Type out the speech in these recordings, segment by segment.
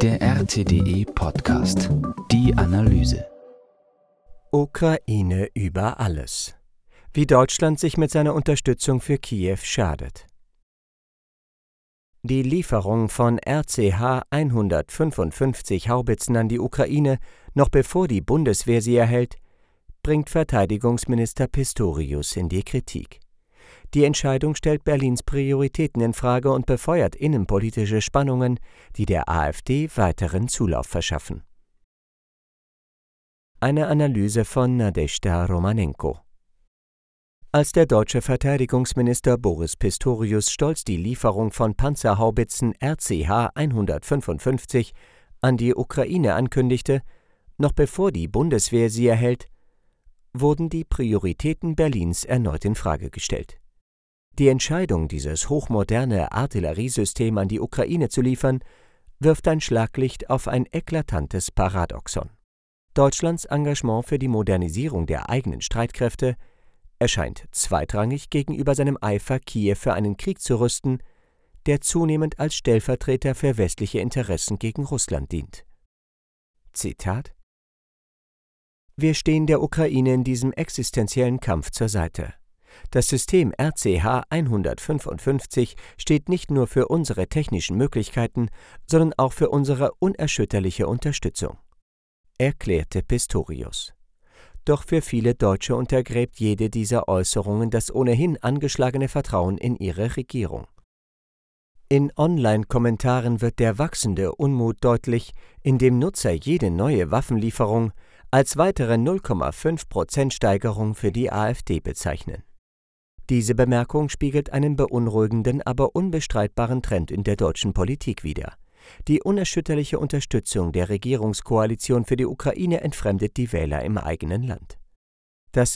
Der RTDE Podcast. Die Analyse. Ukraine über alles. Wie Deutschland sich mit seiner Unterstützung für Kiew schadet. Die Lieferung von RCH-155 Haubitzen an die Ukraine, noch bevor die Bundeswehr sie erhält, bringt Verteidigungsminister Pistorius in die Kritik. Die Entscheidung stellt Berlins Prioritäten in Frage und befeuert innenpolitische Spannungen, die der AfD weiteren Zulauf verschaffen. Eine Analyse von Nadezhda Romanenko. Als der deutsche Verteidigungsminister Boris Pistorius stolz die Lieferung von Panzerhaubitzen RCH-155 an die Ukraine ankündigte, noch bevor die Bundeswehr sie erhält, wurden die Prioritäten Berlins erneut in Frage gestellt. Die Entscheidung, dieses hochmoderne Artilleriesystem an die Ukraine zu liefern, wirft ein Schlaglicht auf ein eklatantes Paradoxon. Deutschlands Engagement für die Modernisierung der eigenen Streitkräfte erscheint zweitrangig gegenüber seinem Eifer, Kiew für einen Krieg zu rüsten, der zunehmend als Stellvertreter für westliche Interessen gegen Russland dient. Zitat: Wir stehen der Ukraine in diesem existenziellen Kampf zur Seite. Das System RCH-155 steht nicht nur für unsere technischen Möglichkeiten, sondern auch für unsere unerschütterliche Unterstützung, erklärte Pistorius. Doch für viele Deutsche untergräbt jede dieser Äußerungen das ohnehin angeschlagene Vertrauen in ihre Regierung. In Online-Kommentaren wird der wachsende Unmut deutlich, indem Nutzer jede neue Waffenlieferung als weitere 0,5% Steigerung für die AfD bezeichnen. Diese Bemerkung spiegelt einen beunruhigenden, aber unbestreitbaren Trend in der deutschen Politik wider. Die unerschütterliche Unterstützung der Regierungskoalition für die Ukraine entfremdet die Wähler im eigenen Land. Das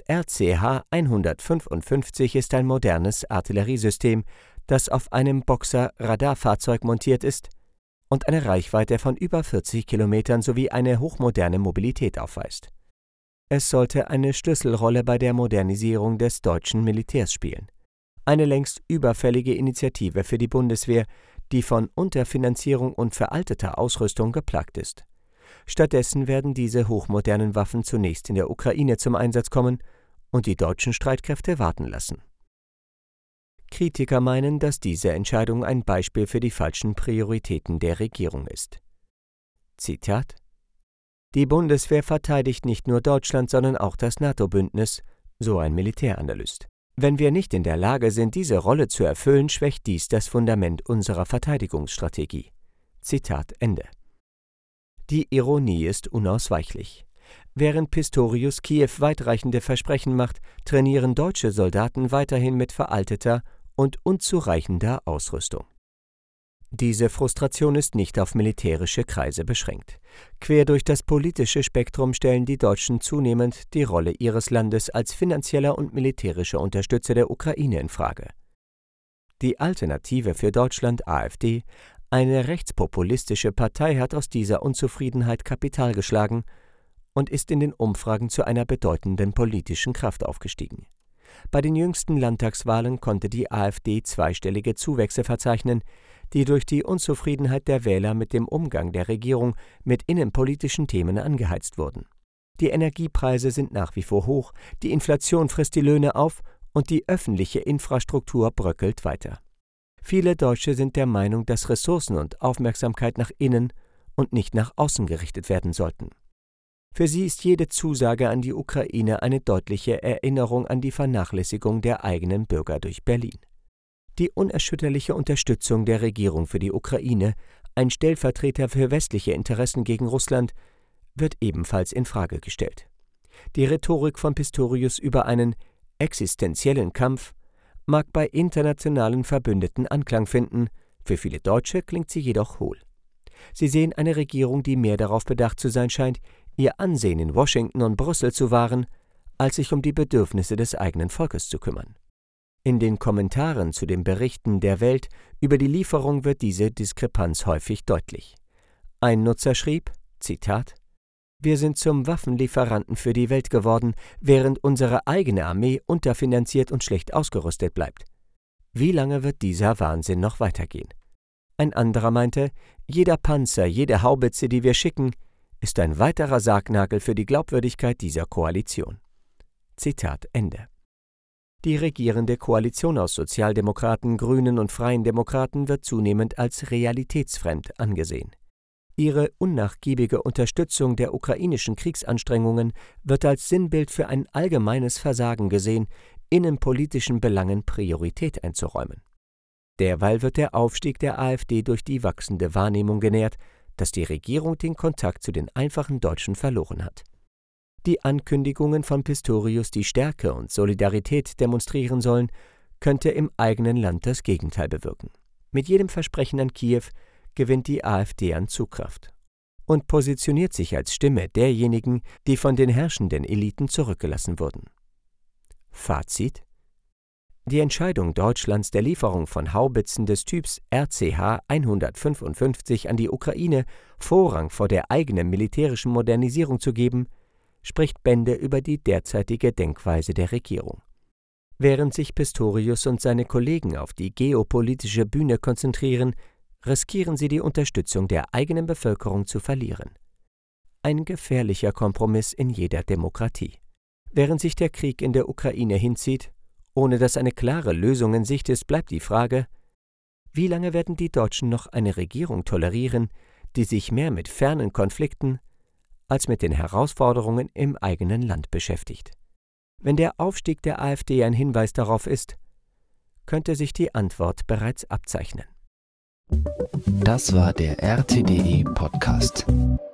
RCH-155 ist ein modernes Artilleriesystem, das auf einem Boxer-Radarfahrzeug montiert ist und eine Reichweite von über 40 Kilometern sowie eine hochmoderne Mobilität aufweist. Es sollte eine Schlüsselrolle bei der Modernisierung des deutschen Militärs spielen. Eine längst überfällige Initiative für die Bundeswehr, die von Unterfinanzierung und veralteter Ausrüstung geplagt ist. Stattdessen werden diese hochmodernen Waffen zunächst in der Ukraine zum Einsatz kommen und die deutschen Streitkräfte warten lassen. Kritiker meinen, dass diese Entscheidung ein Beispiel für die falschen Prioritäten der Regierung ist. Zitat: Die Bundeswehr verteidigt nicht nur Deutschland, sondern auch das NATO-Bündnis, so ein Militäranalyst. Wenn wir nicht in der Lage sind, diese Rolle zu erfüllen, schwächt dies das Fundament unserer Verteidigungsstrategie. Zitat Ende. Die Ironie ist unausweichlich. Während Pistorius Kiew weitreichende Versprechen macht, trainieren deutsche Soldaten weiterhin mit veralteter und unzureichender Ausrüstung. Diese Frustration ist nicht auf militärische Kreise beschränkt. Quer durch das politische Spektrum stellen die Deutschen zunehmend die Rolle ihres Landes als finanzieller und militärischer Unterstützer der Ukraine in Frage. Die Alternative für Deutschland, AfD, eine rechtspopulistische Partei, hat aus dieser Unzufriedenheit Kapital geschlagen und ist in den Umfragen zu einer bedeutenden politischen Kraft aufgestiegen. Bei den jüngsten Landtagswahlen konnte die AfD zweistellige Zuwächse verzeichnen, die durch die Unzufriedenheit der Wähler mit dem Umgang der Regierung mit innenpolitischen Themen angeheizt wurden. Die Energiepreise sind nach wie vor hoch, die Inflation frisst die Löhne auf und die öffentliche Infrastruktur bröckelt weiter. Viele Deutsche sind der Meinung, dass Ressourcen und Aufmerksamkeit nach innen und nicht nach außen gerichtet werden sollten. Für sie ist jede Zusage an die Ukraine eine deutliche Erinnerung an die Vernachlässigung der eigenen Bürger durch Berlin. Die unerschütterliche Unterstützung der Regierung für die Ukraine, ein Stellvertreter für westliche Interessen gegen Russland, wird ebenfalls in Frage gestellt. Die Rhetorik von Pistorius über einen existenziellen Kampf mag bei internationalen Verbündeten Anklang finden, für viele Deutsche klingt sie jedoch hohl. Sie sehen eine Regierung, die mehr darauf bedacht zu sein scheint, ihr Ansehen in Washington und Brüssel zu wahren, als sich um die Bedürfnisse des eigenen Volkes zu kümmern. In den Kommentaren zu den Berichten der Welt über die Lieferung wird diese Diskrepanz häufig deutlich. Ein Nutzer schrieb, Zitat: Wir sind zum Waffenlieferanten für die Welt geworden, während unsere eigene Armee unterfinanziert und schlecht ausgerüstet bleibt. Wie lange wird dieser Wahnsinn noch weitergehen? Ein anderer meinte, jeder Panzer, jede Haubitze, die wir schicken, ist ein weiterer Sargnagel für die Glaubwürdigkeit dieser Koalition. Zitat Ende. Die regierende Koalition aus Sozialdemokraten, Grünen und Freien Demokraten wird zunehmend als realitätsfremd angesehen. Ihre unnachgiebige Unterstützung der ukrainischen Kriegsanstrengungen wird als Sinnbild für ein allgemeines Versagen gesehen, innenpolitischen Belangen Priorität einzuräumen. Derweil wird der Aufstieg der AfD durch die wachsende Wahrnehmung genährt, dass die Regierung den Kontakt zu den einfachen Deutschen verloren hat. Die Ankündigungen von Pistorius, die Stärke und Solidarität demonstrieren sollen, könnte im eigenen Land das Gegenteil bewirken. Mit jedem Versprechen an Kiew gewinnt die AfD an Zugkraft und positioniert sich als Stimme derjenigen, die von den herrschenden Eliten zurückgelassen wurden. Fazit: Die Entscheidung Deutschlands der Lieferung von Haubitzen des Typs RCH 155 an die Ukraine Vorrang vor der eigenen militärischen Modernisierung zu geben, spricht Bände über die derzeitige Denkweise der Regierung. Während sich Pistorius und seine Kollegen auf die geopolitische Bühne konzentrieren, riskieren sie die Unterstützung der eigenen Bevölkerung zu verlieren. Ein gefährlicher Kompromiss in jeder Demokratie. Während sich der Krieg in der Ukraine hinzieht, ohne dass eine klare Lösung in Sicht ist, bleibt die Frage: Wie lange werden die Deutschen noch eine Regierung tolerieren, die sich mehr mit fernen Konflikten als mit den Herausforderungen im eigenen Land beschäftigt? Wenn der Aufstieg der AfD ein Hinweis darauf ist, könnte sich die Antwort bereits abzeichnen. Das war der RTDE Podcast.